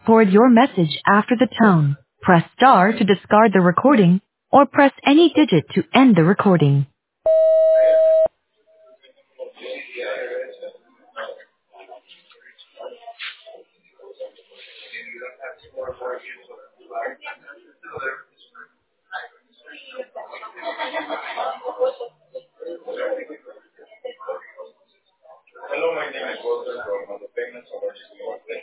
Record your message after the tone. Press star to discard the recording, or press any digit to end the recording. Hello, my name is Walter from the Payments Overseas Limited.